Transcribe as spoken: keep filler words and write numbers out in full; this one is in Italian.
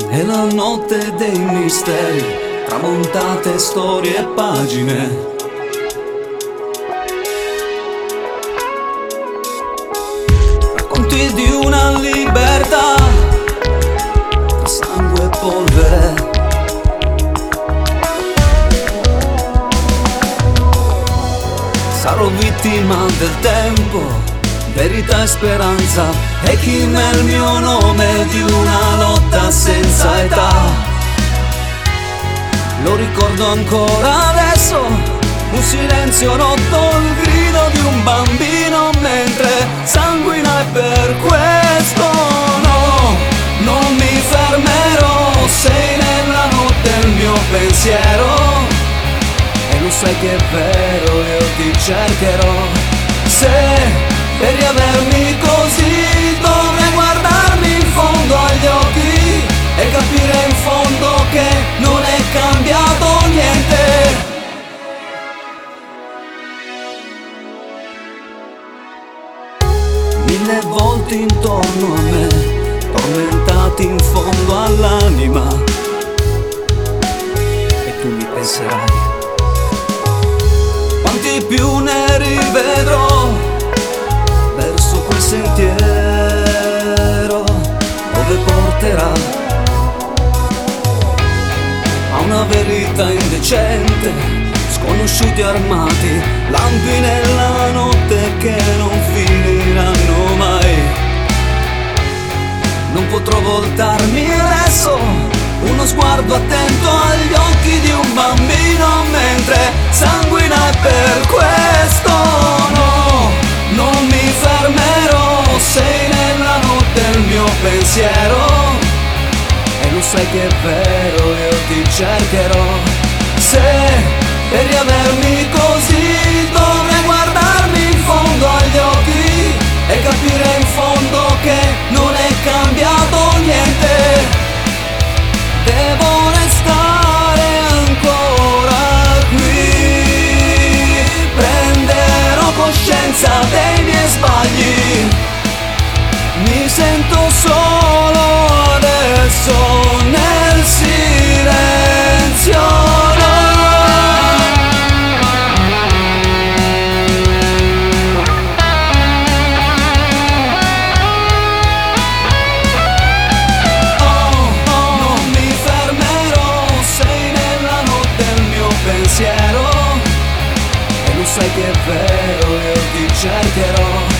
Nella notte dei misteri, tramontate storie e pagine. Racconti di una libertà tra sangue e polvere. Sarò vittima del tempo, verità e speranza, e chi nel mio nome di una lotta senza età. Lo ricordo ancora adesso, un silenzio rotto, il grido di un bambino mentre sanguina, e per questo no, non mi fermerò. Sei nella notte il mio pensiero, e lo sai che è vero, io ti cercherò. Se per riavermi così dovrei guardarmi in fondo agli occhi e capire in fondo che non è cambiato niente. Mille volte intorno a me, tormentati in fondo all'anima, e tu mi penserai, quanti più ne rivedrò verso quel sentiero dove porterà a una verità indecente. Sconosciuti armati, lampi nella notte che non finiranno mai. Non potrò voltarmi adesso, uno sguardo attento agli occhi di un bambino mentre sanguina, e per questo no, non mi fermerò. Sei nella notte il mio pensiero, e lo sai che è vero, io ti cercherò. Se per riavermi così dovrei guardarmi in fondo agli occhi e capire in fondo che non è cambiato niente. Devo restare ancora qui, prenderò coscienza dei miei sbagli. Mi sento solo adesso nel silenzio. E lo sai che è vero, io ti cercherò.